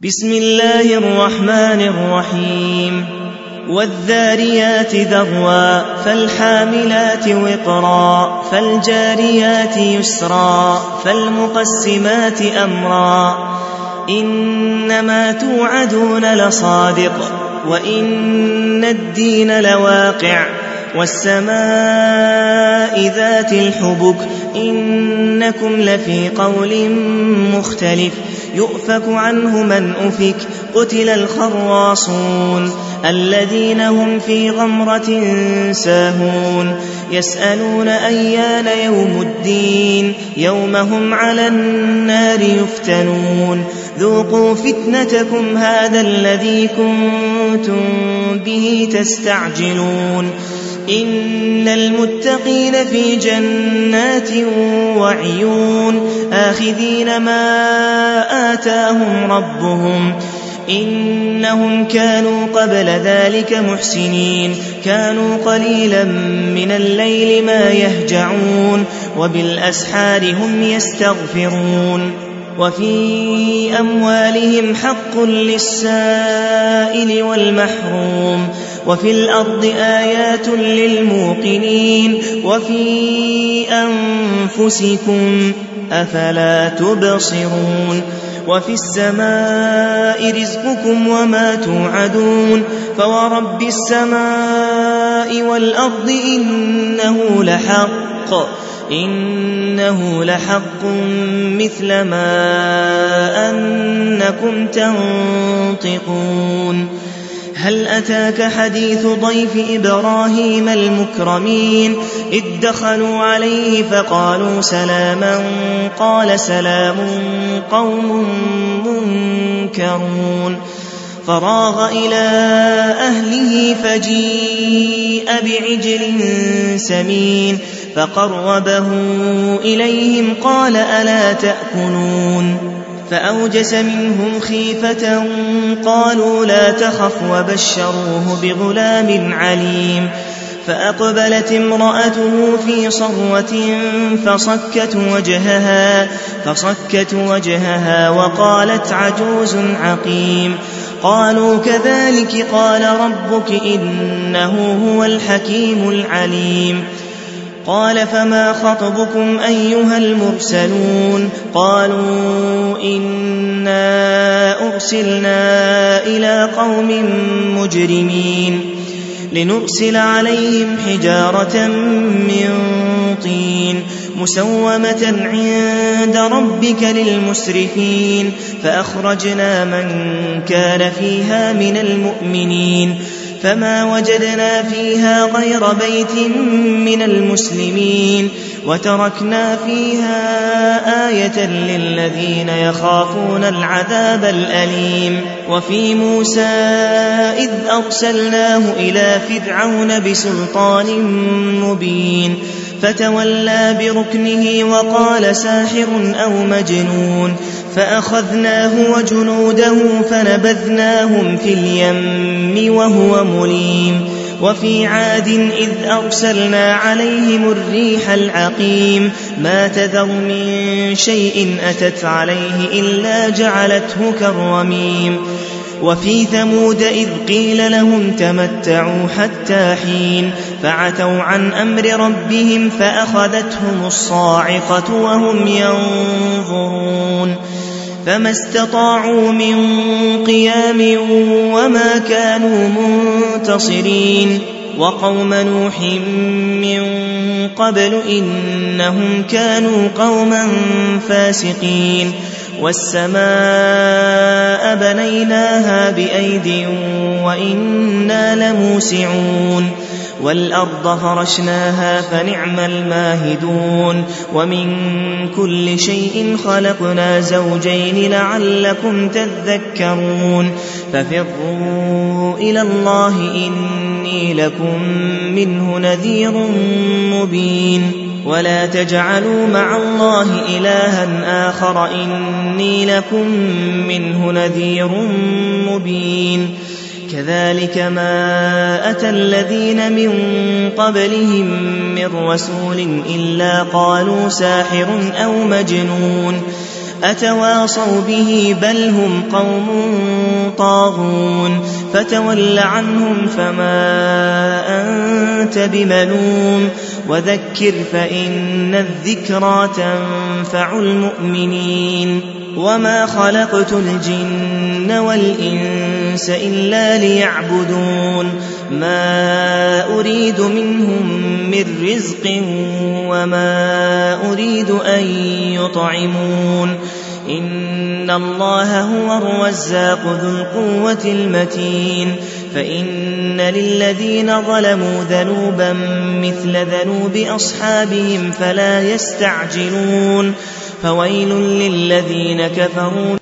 بسم الله الرحمن الرحيم والذاريات ذروا فالحاملات وقرا فالجاريات يسرا فالمقسمات أمرا إنما توعدون لصادق وإن الدين لواقع والسماء ذات الحبك إنكم لفي قول مختلف يؤفك عنه من أفك قتل الخراصون الذين هم في غمرة ساهون يسألون أيان يوم الدين يوم هم على النار يفتنون ذوقوا فتنتكم هذا الذي كنتم به تستعجلون إن المتقين في جنات وعيون آخذين ما آتاهم ربهم إنهم كانوا قبل ذلك محسنين كانوا قليلا من الليل ما يهجعون وبالأسحار هم يستغفرون وفي أموالهم حق للسائل والمحروم وفي الأرض آيات للموقنين وفي أنفسكم أفلا تبصرون وفي السماء رزقكم وما توعدون فورب السماء والأرض إنه لحق مثل ما أنكم تنطقون هل أتاك حديث ضيف إبراهيم المكرمين إذ دخلوا عليه فقالوا سلاما قال سلام قوم منكرون فراغ إلى أهله فجيء بعجل سمين فقربه إليهم قال ألا تأكلون فأوجس منهم خيفة قالوا لا تخف وبشروه بغلام عليم فأقبلت امرأته في صرة فصكت وجهها وقالت عجوز عقيم قالوا كذلك قال ربك إنه هو الحكيم العليم قال فما خطبكم أيها المرسلون قالوا إنا أرسلنا إلى قوم مجرمين لنرسل عليهم حجارة من طين مسومة عند ربك للمسرفين فأخرجنا من كان فيها من المؤمنين فما وجدنا فيها غير بيت من المسلمين وتركنا فيها آية للذين يخافون العذاب الأليم وفي موسى إذ أرسلناه إلى فرعون بسلطان مبين فتولى بركنه وقال ساحر أو مجنون فأخذناه وجنوده فنبذناهم في اليم وهو مليم وفي عاد إذ أرسلنا عليهم الريح العقيم ما تذر من شيء أتت عليه إلا جعلته كالرميم وفي ثمود إذ قيل لهم تمتعوا حتى حين فعتوا عن أمر ربهم فأخذتهم الصاعقة وهم ينظرون فما استطاعوا من قيام وما كانوا منتصرين وقوم نوح من قبل إنهم كانوا قوما فاسقين والسماء بنيناها بأيد وإنا لموسعون والأرض فرشناها فنعم الماهدون ومن كل شيء خلقنا زوجين لعلكم تذكرون ففروا إلى الله إني لكم منه نذير مبين ولا تجعلوا مع الله إلها آخر إني لكم منه نذير مبين كذلك ما أتى الذين من قبلهم من رسول إلا قالوا ساحر أو مجنون أتواصوا به بل هم قوم طاغون فتول عنهم فما أنت بملوم وذكر فإن الذكرى تنفع المؤمنين وما خلقت الجن والإنس إلا ليعبدون ما أريد منهم من رزق وما أريد أن يطعمون إن الله هو الرزاق ذو القوة المتين فإن للذين ظلموا ذنوبا مثل ذنوب أصحابهم فلا يستعجلون فويل للذين كفروا